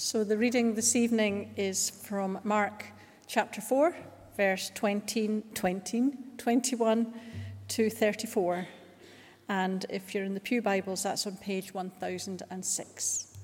So the reading this evening is from Mark chapter 4, verse 21 to 34. And if you're in the Pew Bibles, that's on page 1006.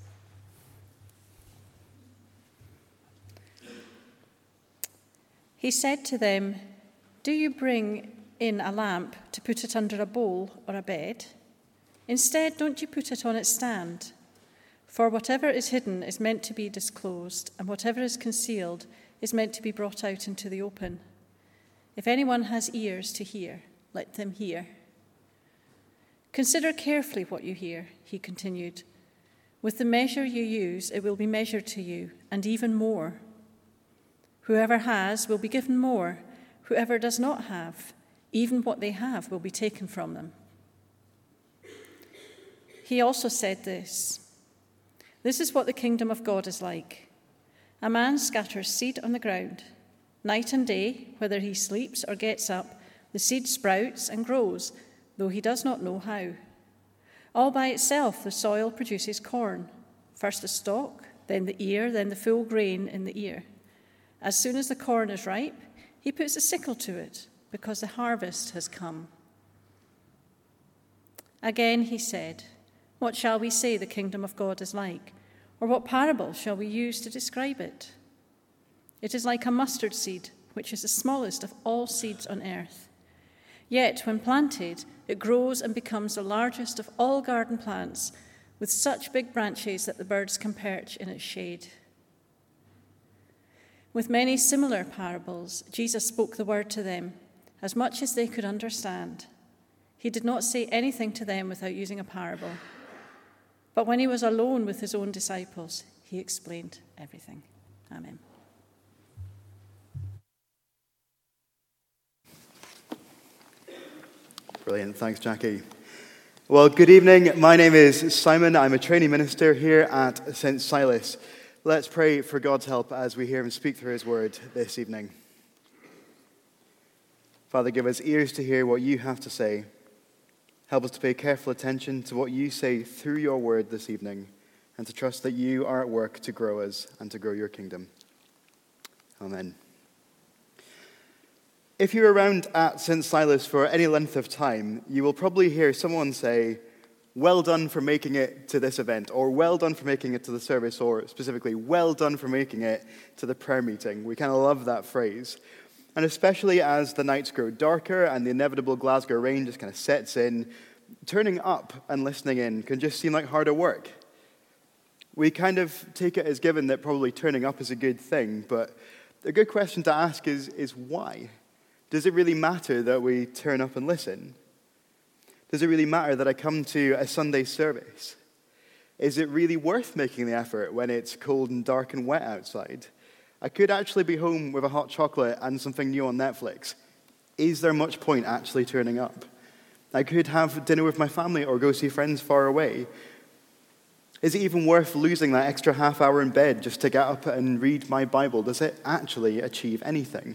He said to them, "Do you bring in a lamp to put it under a bowl or a bed? Instead, don't you put it on its stand? For whatever is hidden is meant to be disclosed, and whatever is concealed is meant to be brought out into the open. If anyone has ears to hear, let them hear. Consider carefully what you hear," he continued. "With the measure you use, it will be measured to you, and even more. Whoever has will be given more. Whoever does not have, even what they have will be taken from them." He also said this is what the kingdom of God is like. A man scatters seed on the ground. Night and day, whether he sleeps or gets up, the seed sprouts and grows, though he does not know how. All by itself, the soil produces corn, first the stalk, then the ear, then the full grain in the ear. As soon as the corn is ripe, he puts a sickle to it, because the harvest has come. Again he said, "What shall we say the kingdom of God is like? Or what parable shall we use to describe it? It is like a mustard seed, which is the smallest of all seeds on earth. Yet when planted, it grows and becomes the largest of all garden plants, with such big branches that the birds can perch in its shade." With many similar parables, Jesus spoke the word to them, as much as they could understand. He did not say anything to them without using a parable. But when he was alone with his own disciples, he explained everything. Amen. Brilliant. Thanks, Jackie. Well, good evening. My name is Simon. I'm a trainee minister here at St. Silas. Let's pray for God's help as we hear him speak through his word this evening. Father, give us ears to hear what you have to say. Help us to pay careful attention to what you say through your word this evening, and to trust that you are at work to grow us and to grow your kingdom. Amen. If you're around at St. Silas for any length of time, you will probably hear someone say, "Well done for making it to this event," or "Well done for making it to the service," or specifically, "Well done for making it to the prayer meeting." We kind of love that phrase. And especially as the nights grow darker and the inevitable Glasgow rain just kind of sets in, turning up and listening in can just seem like harder work. We kind of take it as given that probably turning up is a good thing, but a good question to ask is why? Does it really matter that we turn up and listen? Does it really matter that I come to a Sunday service? Is it really worth making the effort when it's cold and dark and wet outside? I could actually be home with a hot chocolate and something new on Netflix. Is there much point actually turning up? I could have dinner with my family or go see friends far away. Is it even worth losing that extra half hour in bed just to get up and read my Bible? Does it actually achieve anything?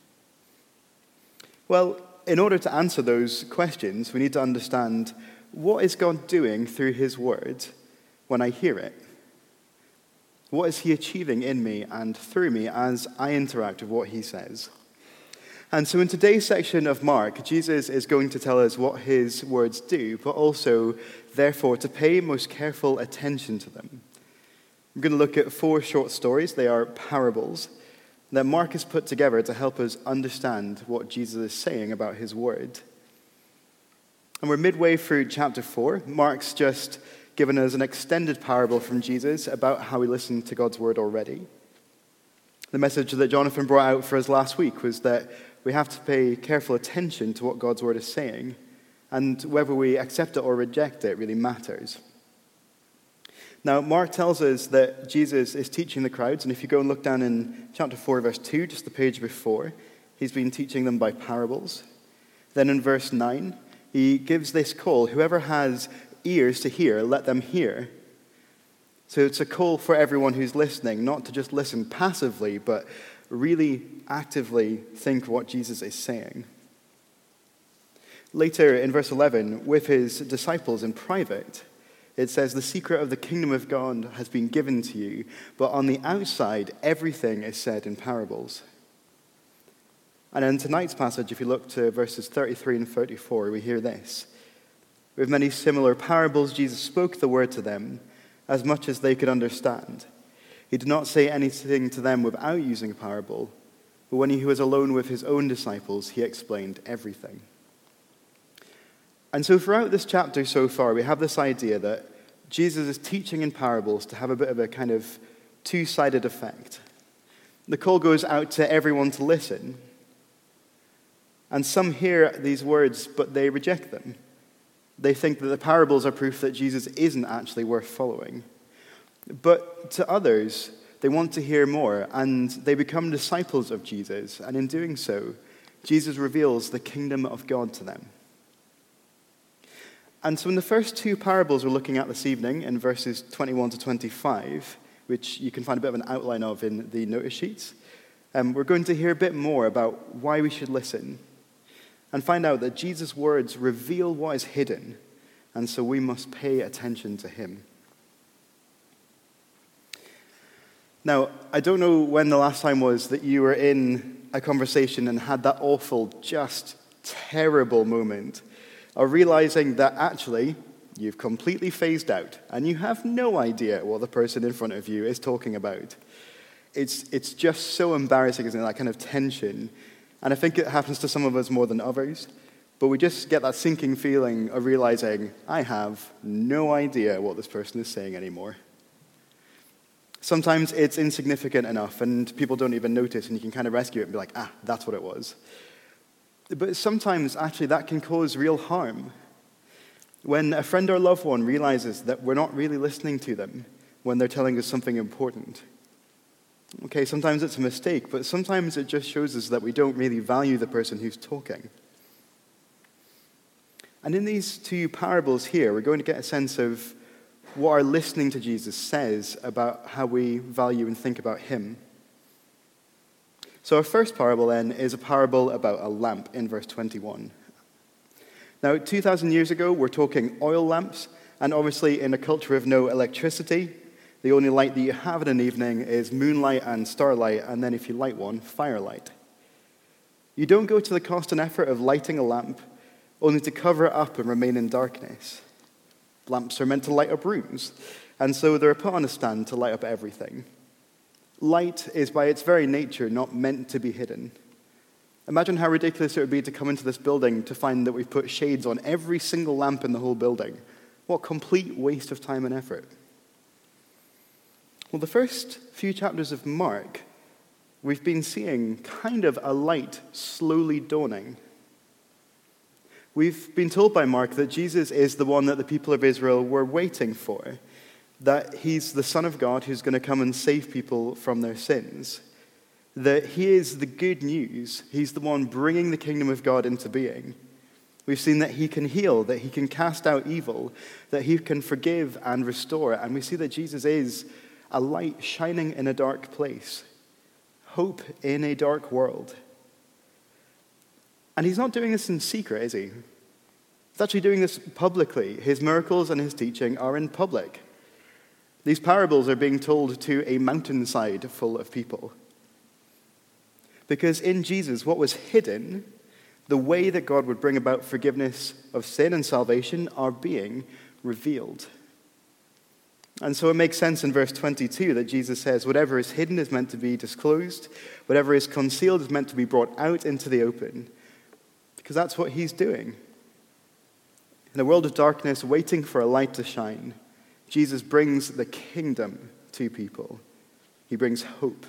Well, in order to answer those questions, we need to understand, what is God doing through his word when I hear it? What is he achieving in me and through me as I interact with what he says? And so in today's section of Mark, Jesus is going to tell us what his words do, but also, therefore, to pay most careful attention to them. We're going to look at 4 short stories. They are parables that Mark has put together to help us understand what Jesus is saying about his word. And we're midway through chapter 4. Mark's just given us an extended parable from Jesus about how we listen to God's word already. The message that Jonathan brought out for us last week was that we have to pay careful attention to what God's word is saying, and whether we accept it or reject it really matters. Now, Mark tells us that Jesus is teaching the crowds, and if you go and look down in chapter 4, verse 2, just the page before, he's been teaching them by parables. Then in verse 9, he gives this call: whoever has ears to hear, let them hear. So it's a call for everyone who's listening, not to just listen passively, but really actively think what Jesus is saying. Later in verse 11, with his disciples in private, It says, the secret of the kingdom of God has been given to you, but on the outside, everything is said in parables. And in tonight's passage, if you look to verses 33 and 34, we hear this. With many similar parables, Jesus spoke the word to them as much as they could understand. He did not say anything to them without using a parable, but when he was alone with his own disciples, he explained everything. And so throughout this chapter so far, we have this idea that Jesus is teaching in parables to have a bit of a kind of two-sided effect. The call goes out to everyone to listen. And some hear these words, but they reject them. They think that the parables are proof that Jesus isn't actually worth following. But to others, they want to hear more, and they become disciples of Jesus. And in doing so, Jesus reveals the kingdom of God to them. And so in the first two parables we're looking at this evening, in verses 21 to 25, which you can find a bit of an outline of in the notice sheets, we're going to hear a bit more about why we should listen and find out that Jesus' words reveal what is hidden, and so we must pay attention to him. Now, I don't know when the last time was that you were in a conversation and had that awful, just terrible moment of realizing that actually you've completely phased out and you have no idea what the person in front of you is talking about. It's just so embarrassing, isn't it, that kind of tension. And I think it happens to some of us more than others. But we just get that sinking feeling of realizing, I have no idea what this person is saying anymore. Sometimes it's insignificant enough and people don't even notice and you can kind of rescue it and be like, that's what it was. But sometimes, actually, that can cause real harm. When a friend or loved one realizes that we're not really listening to them when they're telling us something important. Okay, sometimes it's a mistake, but sometimes it just shows us that we don't really value the person who's talking. And in these two parables here, we're going to get a sense of what our listening to Jesus says about how we value and think about him. So our first parable then is a parable about a lamp in verse 21. Now, 2,000 years ago, we're talking oil lamps, and obviously in a culture of no electricity, the only light that you have in an evening is moonlight and starlight, and then if you light one, firelight. You don't go to the cost and effort of lighting a lamp only to cover it up and remain in darkness. Lamps are meant to light up rooms, and so they're put on a stand to light up everything. Light is by its very nature not meant to be hidden. Imagine how ridiculous it would be to come into this building to find that we've put shades on every single lamp in the whole building. What complete waste of time and effort. Well, the first few chapters of Mark, we've been seeing kind of a light slowly dawning. We've been told by Mark that Jesus is the one that the people of Israel were waiting for, that he's the Son of God who's going to come and save people from their sins, that he is the good news. He's the one bringing the kingdom of God into being. We've seen that he can heal, that he can cast out evil, that he can forgive and restore, and we see that Jesus is a light shining in a dark place, hope in a dark world. And he's not doing this in secret, is he? He's actually doing this publicly. His miracles and his teaching are in public. These parables are being told to a mountainside full of people. Because in Jesus, what was hidden, the way that God would bring about forgiveness of sin and salvation, are being revealed. And so it makes sense in verse 22 that Jesus says, whatever is hidden is meant to be disclosed, whatever is concealed is meant to be brought out into the open. Because that's what he's doing. In a world of darkness, waiting for a light to shine, Jesus brings the kingdom to people. He brings hope.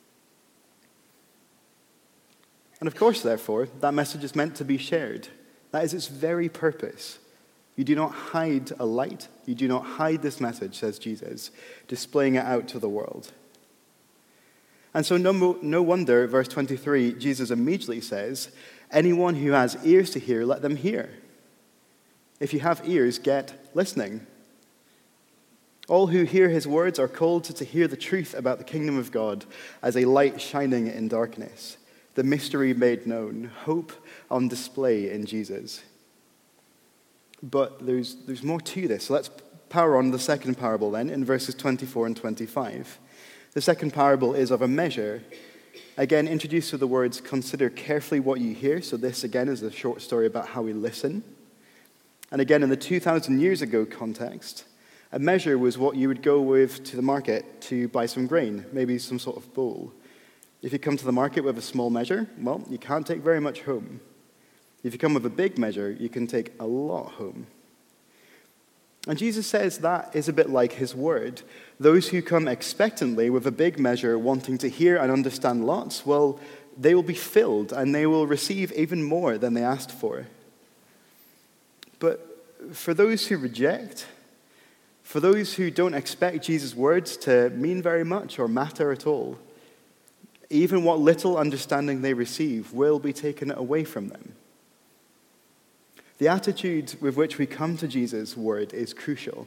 And of course, therefore, that message is meant to be shared. That is its very purpose. You do not hide a light. You do not hide this message, says Jesus, displaying it out to the world. And so no wonder, verse 23, Jesus immediately says, anyone who has ears to hear, let them hear. If you have ears, get listening. All who hear his words are called to hear the truth about the kingdom of God as a light shining in darkness, the mystery made known, hope on display in Jesus. But there's more to this. So let's power on the second parable then in verses 24 and 25. The second parable is of a measure, again introduced with the words, consider carefully what you hear. So this again is a short story about how we listen. And again, in the 2,000 years ago context, a measure was what you would go with to the market to buy some grain, maybe some sort of bowl. If you come to the market with a small measure, well, you can't take very much home. If you come with a big measure, you can take a lot home. And Jesus says that is a bit like his word. Those who come expectantly with a big measure, wanting to hear and understand lots, well, they will be filled and they will receive even more than they asked for. But for those who reject, for those who don't expect Jesus' words to mean very much or matter at all, even what little understanding they receive will be taken away from them. The attitude with which we come to Jesus' word is crucial.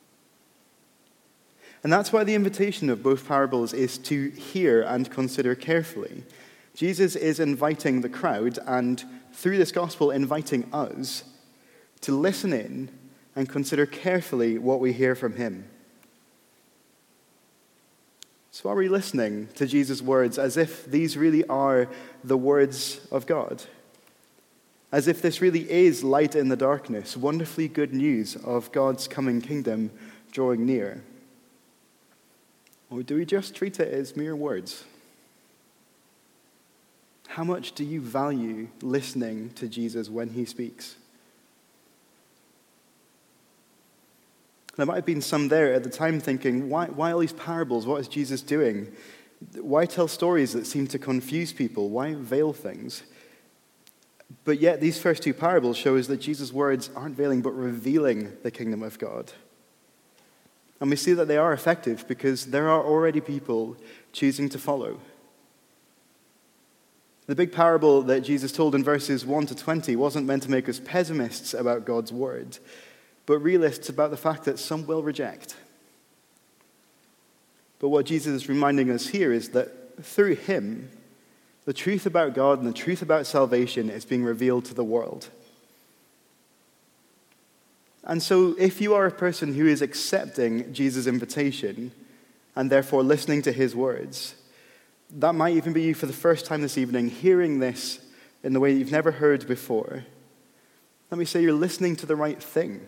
And that's why the invitation of both parables is to hear and consider carefully. Jesus is inviting the crowd and, through this gospel, inviting us to listen in and consider carefully what we hear from him. So are we listening to Jesus' words as if these really are the words of God? As if this really is light in the darkness, wonderfully good news of God's coming kingdom drawing near? Or do we just treat it as mere words? How much do you value listening to Jesus when he speaks? There might have been some there at the time thinking, why all these parables? What is Jesus doing? Why tell stories that seem to confuse people? Why veil things? But yet these first two parables show us that Jesus' words aren't veiling but revealing the kingdom of God. And we see that they are effective because there are already people choosing to follow. The big parable that Jesus told in verses 1 to 20 wasn't meant to make us pessimists about God's word, but realists about the fact that some will reject. But what Jesus is reminding us here is that through him, the truth about God and the truth about salvation is being revealed to the world. And so if you are a person who is accepting Jesus' invitation and therefore listening to his words, that might even be you for the first time this evening, hearing this in the way that you've never heard before. Let me say you're listening to the right thing.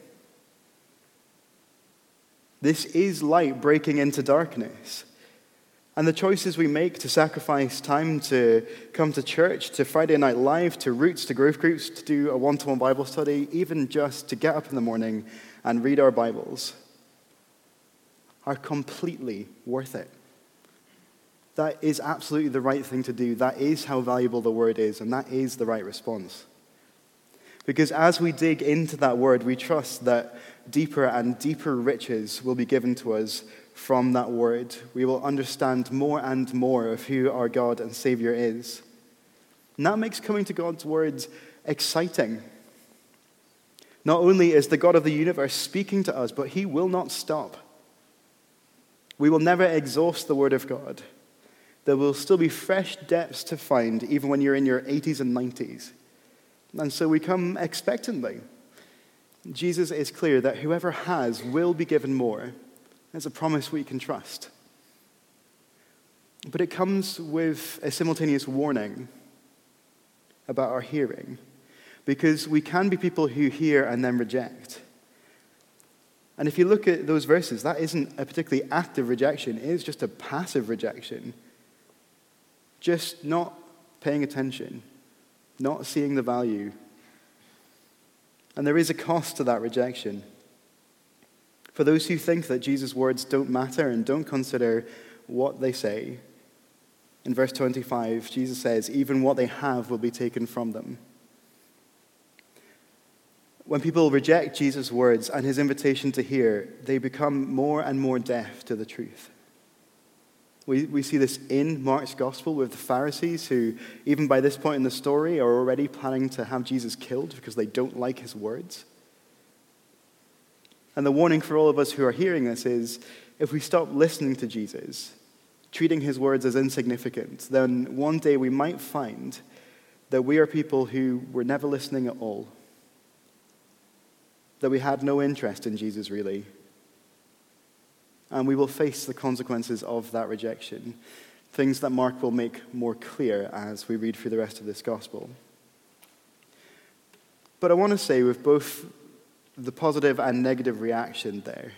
This is light breaking into darkness. And the choices we make to sacrifice time to come to church, to Friday Night Live, to Roots, to growth groups, to do a one-to-one Bible study, even just to get up in the morning and read our Bibles, are completely worth it. That is absolutely the right thing to do. That is how valuable the word is, and that is the right response. Because as we dig into that word, we trust that deeper and deeper riches will be given to us from that word. We will understand more and more of who our God and Savior is. And that makes coming to God's words exciting. Not only is the God of the universe speaking to us, but he will not stop. We will never exhaust the word of God. There will still be fresh depths to find even when you're in your 80s and 90s. And so we come expectantly. Jesus is clear that whoever has will be given more. There's a promise we can trust. But it comes with a simultaneous warning about our hearing, because we can be people who hear and then reject. And if you look at those verses, that isn't a particularly active rejection. It is just a passive rejection. Just not paying attention, not seeing the value. And there is a cost to that rejection. For those who think that Jesus' words don't matter and don't consider what they say, in verse 25, Jesus says, even what they have will be taken from them. When people reject Jesus' words and his invitation to hear, they become more and more deaf to the truth. We see this in Mark's gospel with the Pharisees who, even by this point in the story, are already planning to have Jesus killed because they don't like his words. And the warning for all of us who are hearing this is, if we stop listening to Jesus, treating his words as insignificant, then one day we might find that we are people who were never listening at all, that we had no interest in Jesus really, and we will face the consequences of that rejection, things that Mark will make more clear as we read through the rest of this gospel. But I want to say, with both the positive and negative reaction there,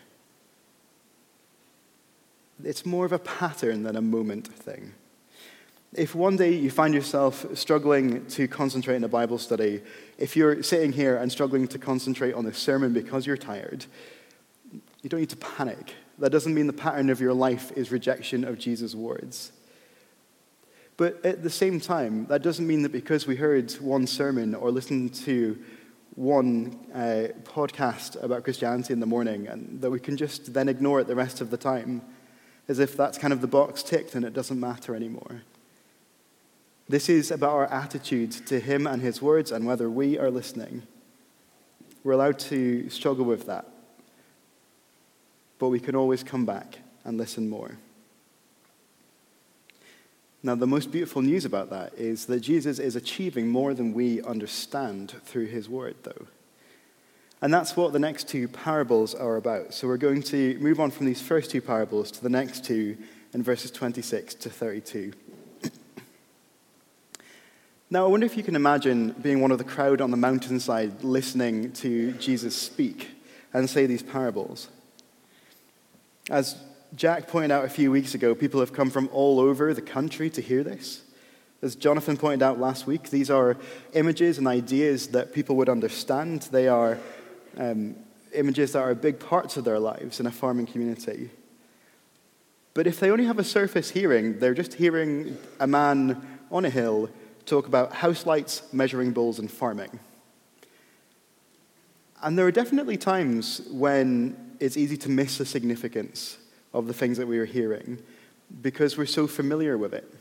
it's more of a pattern than a moment thing. If one day you find yourself struggling to concentrate in a Bible study, if you're sitting here and struggling to concentrate on a sermon because you're tired, you don't need to panic. That doesn't mean the pattern of your life is rejection of Jesus' words. But at the same time, that doesn't mean that because we heard one sermon or listened to one podcast about Christianity in the morning, and that we can just then ignore it the rest of the time, as if that's kind of the box ticked and it doesn't matter anymore. This is about our attitude to him and his words and whether we are listening. We're allowed to struggle with that, but we can always come back and listen more. Now, the most beautiful news about that is that Jesus is achieving more than we understand through his word, though. And that's what the next two parables are about. So we're going to move on from these first two parables to the next two in verses 26 to 32. Now, I wonder if you can imagine being one of the crowd on the mountainside listening to Jesus speak and say these parables. As Jack pointed out a few weeks ago, people have come from all over the country to hear this. As Jonathan pointed out last week, these are images and ideas that people would understand. They are images that are big parts of their lives in a farming community. But if they only have a surface hearing, they're just hearing a man on a hill talk about house lights, measuring bowls, and farming. And there are definitely times when it's easy to miss the significance of the things that we are hearing because we're so familiar with it.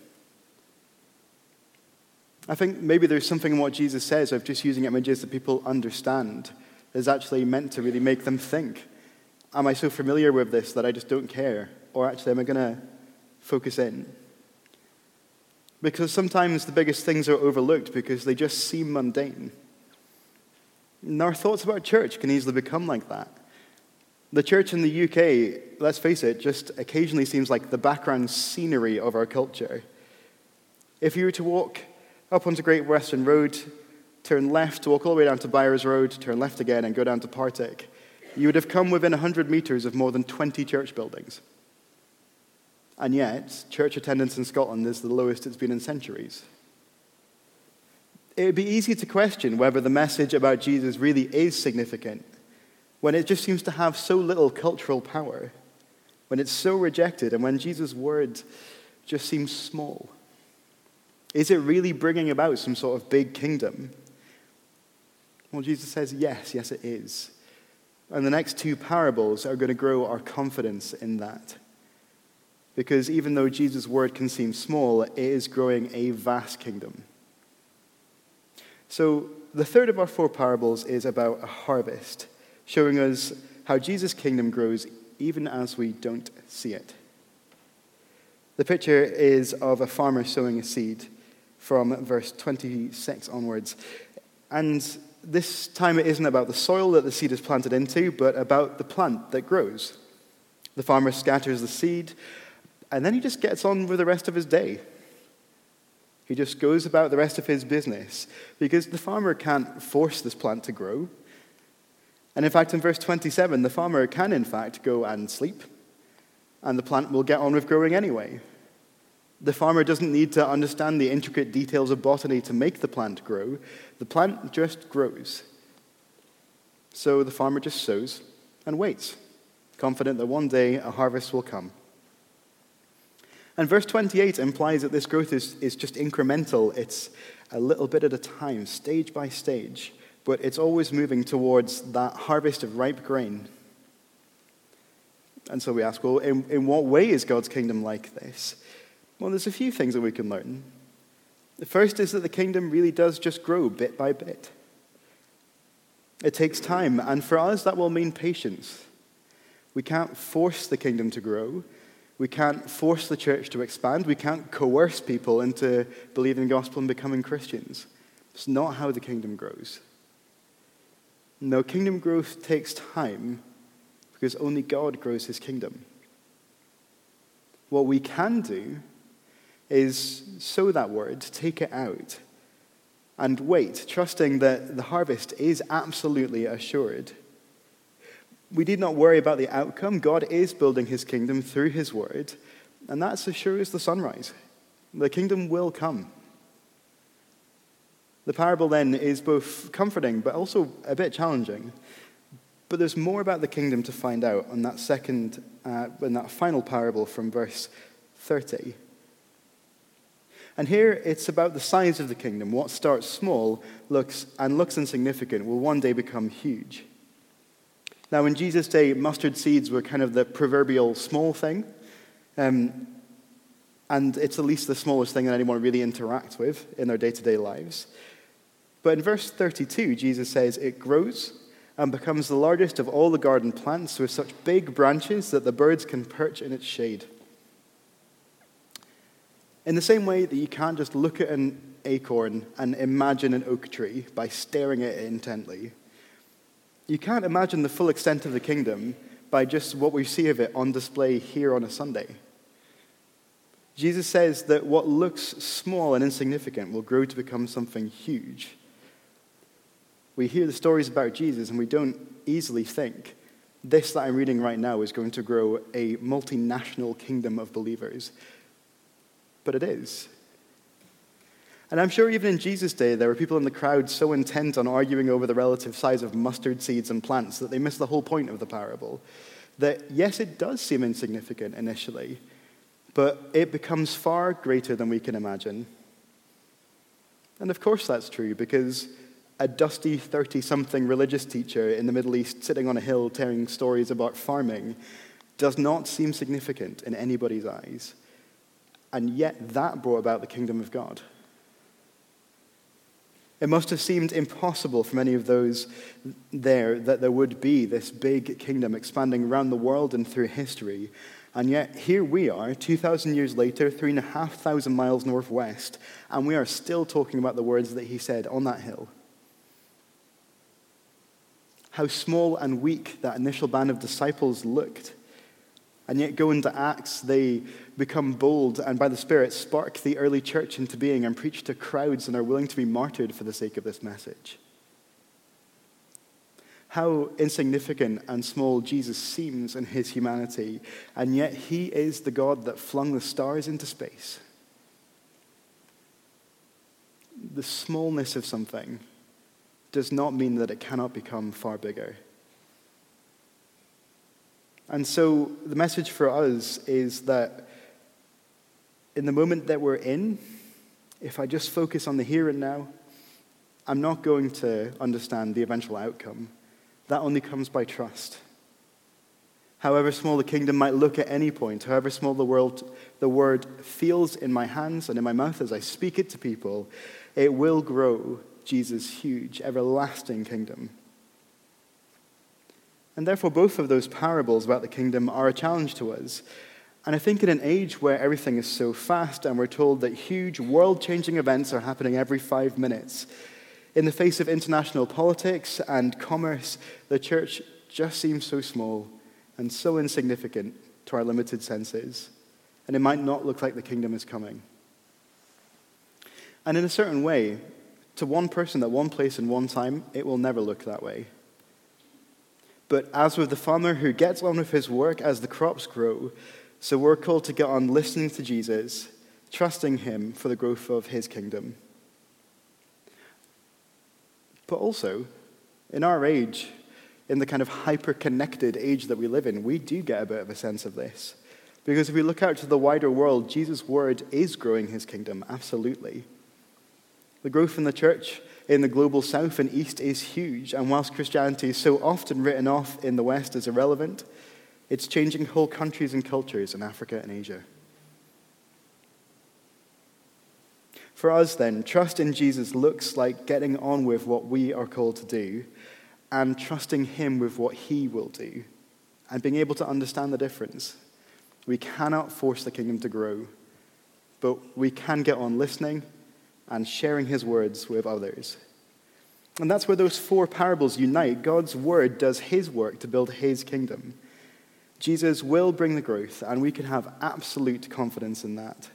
I think maybe there's something in what Jesus says of just using images that people understand is actually meant to really make them think, am I so familiar with this that I just don't care? Or actually, am I going to focus in? Because sometimes the biggest things are overlooked because they just seem mundane. And our thoughts about church can easily become like that. The church in the UK, let's face it, just occasionally seems like the background scenery of our culture. If you were to walk up onto Great Western Road, turn left, walk all the way down to Byres Road, turn left again, and go down to Partick, you would have come within 100 meters of more than 20 church buildings. And yet, church attendance in Scotland is the lowest it's been in centuries. It would be easy to question whether the message about Jesus really is significant when it just seems to have so little cultural power, when it's so rejected, and when Jesus' word just seems small. Is it really bringing about some sort of big kingdom? Well, Jesus says, yes, it is. And the next two parables are going to grow our confidence in that. Because even though Jesus' word can seem small, it is growing a vast kingdom. So the third of our four parables is about a harvest, showing us how Jesus' kingdom grows even as we don't see it. The picture is of a farmer sowing a seed from verse 26 onwards. And this time it isn't about the soil that the seed is planted into, but about the plant that grows. The farmer scatters the seed, and then he just gets on with the rest of his day. He just goes about the rest of his business because the farmer can't force this plant to grow. And in fact, in verse 27, the farmer can in fact go and sleep, and the plant will get on with growing anyway. The farmer doesn't need to understand the intricate details of botany to make the plant grow. The plant just grows. So the farmer just sows and waits, confident that one day a harvest will come. And verse 28 implies that this growth is just incremental. It's a little bit at a time, stage by stage, but it's always moving towards that harvest of ripe grain. And so we ask, well, in what way is God's kingdom like this? Well, there's a few things that we can learn. The first is that the kingdom really does just grow bit by bit. It takes time, and for us that will mean patience. We can't force the kingdom to grow. We can't force the church to expand. We can't coerce people into believing the gospel and becoming Christians. It's not how the kingdom grows. No, kingdom growth takes time because only God grows his kingdom. What we can do is sow that word, take it out, and wait, trusting that the harvest is absolutely assured. We need not worry about the outcome. God is building his kingdom through his word, and that's as sure as the sunrise. The kingdom will come. The parable then is both comforting but also a bit challenging. But there's more about the kingdom to find out on that in that final parable from verse 30. And here it's about the size of the kingdom. What starts small looks insignificant will one day become huge. Now, in Jesus' day, mustard seeds were kind of the proverbial small thing. And it's at least the smallest thing that anyone really interacts with in their day-to-day lives. But in verse 32, Jesus says, it grows and becomes the largest of all the garden plants with such big branches that the birds can perch in its shade. In the same way that you can't just look at an acorn and imagine an oak tree by staring at it intently, you can't imagine the full extent of the kingdom by just what we see of it on display here on a Sunday. Jesus says that what looks small and insignificant will grow to become something huge. We hear the stories about Jesus and we don't easily think, this that I'm reading right now is going to grow a multinational kingdom of believers. But it is. And I'm sure even in Jesus' day, there were people in the crowd so intent on arguing over the relative size of mustard seeds and plants that they missed the whole point of the parable. That, yes, it does seem insignificant initially, but it becomes far greater than we can imagine. And of course that's true, because a dusty 30-something religious teacher in the Middle East sitting on a hill telling stories about farming does not seem significant in anybody's eyes. And yet that brought about the kingdom of God. It must have seemed impossible for many of those there that there would be this big kingdom expanding around the world and through history. And yet here we are, 2,000 years later, 3,500 miles northwest, and we are still talking about the words that he said on that hill. How small and weak that initial band of disciples looked. And yet go into Acts, they become bold and by the Spirit spark the early church into being and preach to crowds and are willing to be martyred for the sake of this message. How insignificant and small Jesus seems in his humanity, and yet he is the God that flung the stars into space. The smallness of something does not mean that it cannot become far bigger. And so the message for us is that in the moment that we're in, if I just focus on the here and now, I'm not going to understand the eventual outcome. That only comes by trust. However small the kingdom might look at any point, however small the word feels in my hands and in my mouth as I speak it to people, it will grow Jesus' huge, everlasting kingdom. And therefore, both of those parables about the kingdom are a challenge to us. And I think in an age where everything is so fast and we're told that huge world-changing events are happening every 5 minutes, in the face of international politics and commerce, the church just seems so small and so insignificant to our limited senses. And it might not look like the kingdom is coming. And in a certain way, to one person at one place and one time, it will never look that way. But as with the farmer who gets on with his work as the crops grow, so we're called to get on listening to Jesus, trusting him for the growth of his kingdom. But also, in our age, in the kind of hyper-connected age that we live in, we do get a bit of a sense of this. Because if we look out to the wider world, Jesus' word is growing his kingdom, absolutely. The growth in the church in the global south and east is huge, and whilst Christianity is so often written off in the West as irrelevant, it's changing whole countries and cultures in Africa and Asia. For us then, trust in Jesus looks like getting on with what we are called to do and trusting him with what he will do and being able to understand the difference. We cannot force the kingdom to grow, but we can get on listening and sharing his words with others. And that's where those 4 parables unite. God's word does his work to build his kingdom. Jesus will bring the growth, and we can have absolute confidence in that.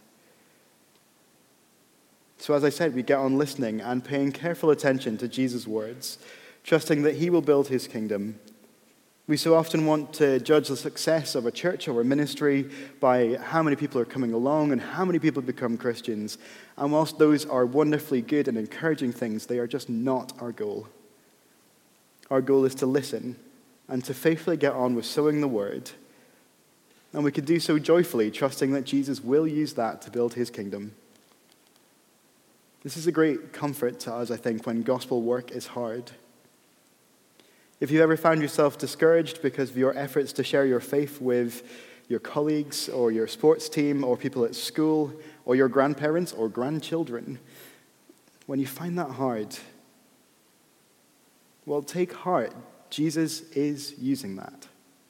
So as I said, we get on listening and paying careful attention to Jesus' words, trusting that he will build his kingdom. We so often want to judge the success of a church or a ministry by how many people are coming along and how many people become Christians. And whilst those are wonderfully good and encouraging things, they are just not our goal. Our goal is to listen and to faithfully get on with sowing the word. And we can do so joyfully, trusting that Jesus will use that to build his kingdom. This is a great comfort to us, I think, when gospel work is hard. If you've ever found yourself discouraged because of your efforts to share your faith with your colleagues or your sports team or people at school or your grandparents or grandchildren, when you find that hard, well, take heart. Jesus is using that.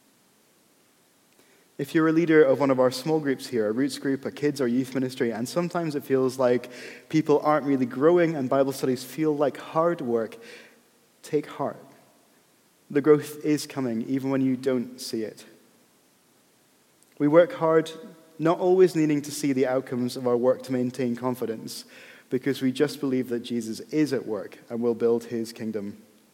If you're a leader of one of our small groups here, a roots group, a kids or youth ministry, and sometimes it feels like people aren't really growing and Bible studies feel like hard work, take heart. The growth is coming even when you don't see it. We work hard, not always needing to see the outcomes of our work to maintain confidence, because we just believe that Jesus is at work and will build his kingdom.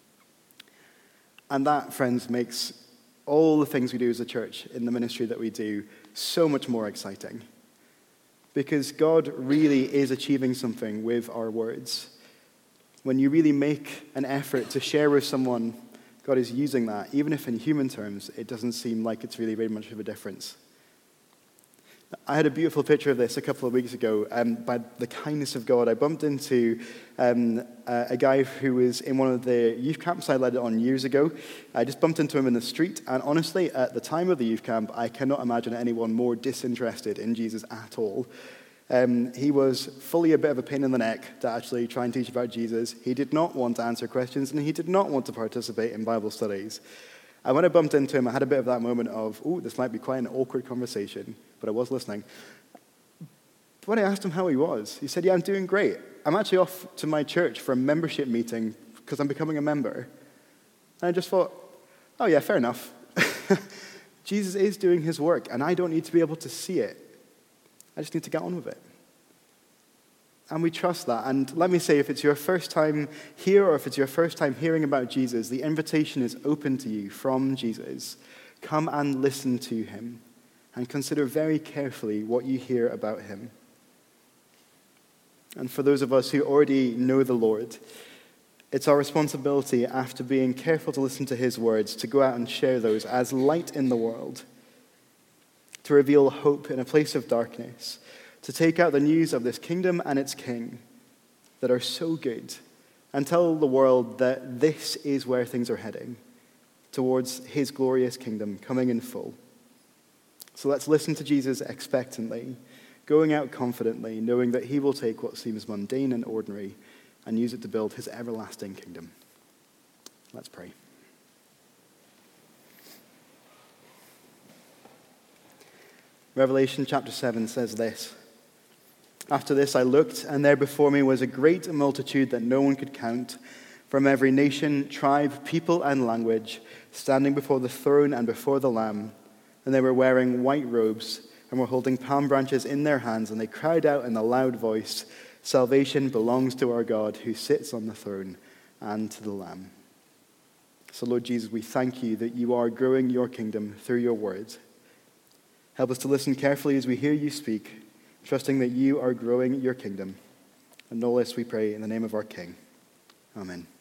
And that, friends, makes all the things we do as a church in the ministry that we do so much more exciting. Because God really is achieving something with our words. When you really make an effort to share with someone, God is using that, even if in human terms it doesn't seem like it's really very much of a difference. I had a beautiful picture of this a couple of weeks ago. By the kindness of God, I bumped into a guy who was in one of the youth camps I led on years ago. I just bumped into him in the street, and honestly, at the time of the youth camp, I cannot imagine anyone more disinterested in Jesus at all. He was fully a bit of a pain in the neck to actually try and teach about Jesus. He did not want to answer questions, and he did not want to participate in Bible studies. And when I bumped into him, I had a bit of that moment of, this might be quite an awkward conversation, but I was listening. But when I asked him how he was, he said, I'm doing great. I'm actually off to my church for a membership meeting because I'm becoming a member. And I just thought, yeah, fair enough. Jesus is doing his work, and I don't need to be able to see it. I just need to get on with it. And we trust that. And let me say, if it's your first time here or if it's your first time hearing about Jesus, the invitation is open to you from Jesus. Come and listen to him and consider very carefully what you hear about him. And for those of us who already know the Lord, it's our responsibility, after being careful to listen to his words, to go out and share those as light in the world, to reveal hope in a place of darkness, to take out the news of this kingdom and its king that are so good and tell the world that this is where things are heading, towards his glorious kingdom coming in full. So let's listen to Jesus expectantly, going out confidently, knowing that he will take what seems mundane and ordinary and use it to build his everlasting kingdom. Let's pray. Revelation chapter 7 says this. After this I looked, and there before me was a great multitude that no one could count, from every nation, tribe, people, and language, standing before the throne and before the Lamb. And they were wearing white robes and were holding palm branches in their hands, and they cried out in a loud voice, "Salvation belongs to our God who sits on the throne and to the Lamb." So Lord Jesus, we thank you that you are growing your kingdom through your word. Help us to listen carefully as we hear you speak, trusting that you are growing your kingdom. And all this we pray in the name of our King. Amen.